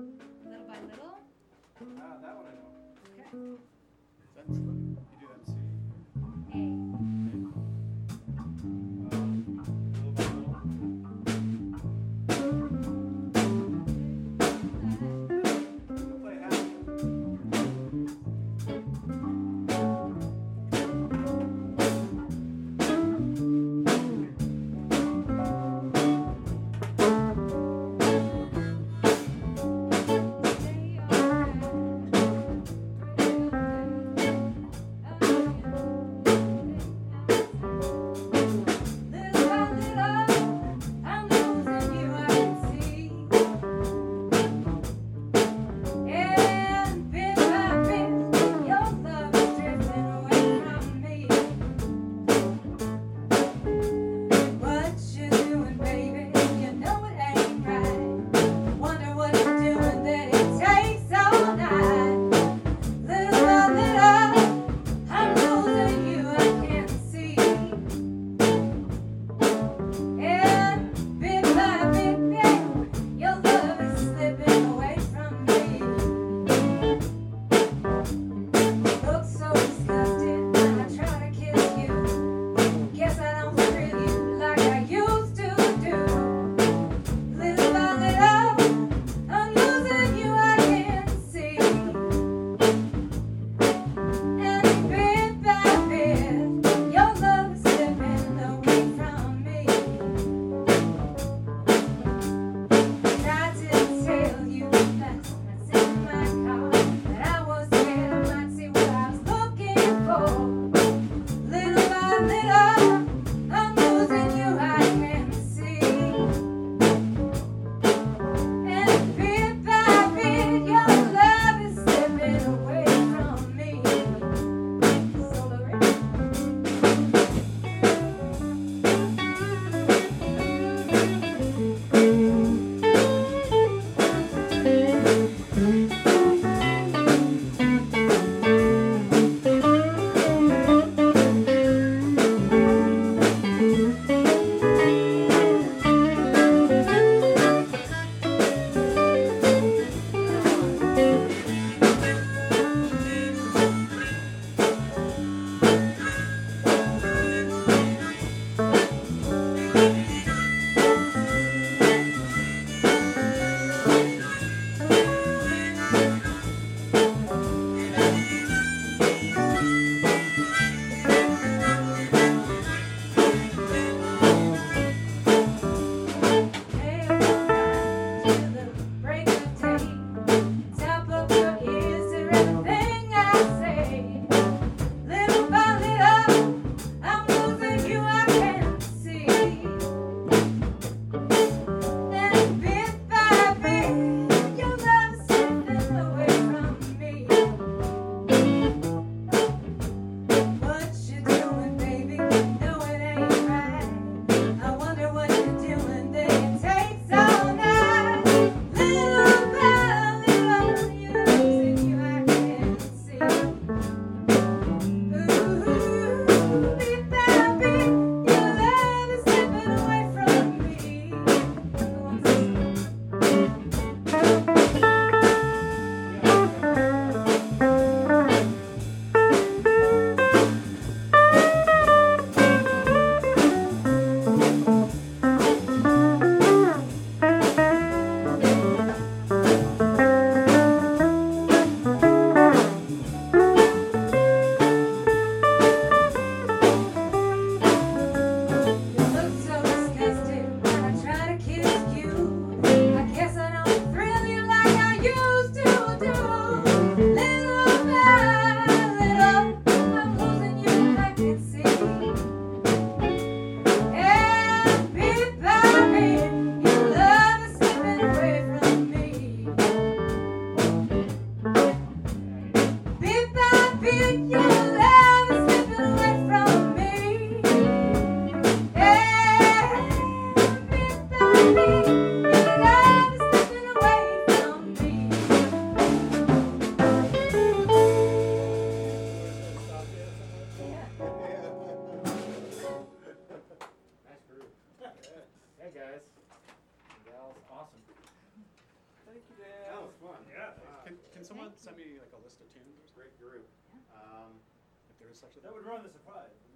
Little by little. That one I know. Okay. That's you do that C. A. Little by little. We'll play half. Hey guys, and gals, awesome. Thank you, Dan. Can someone Thank send me like a list of tunes or something? Great group. Yeah. If there is such a That thing? would ruin the surprise.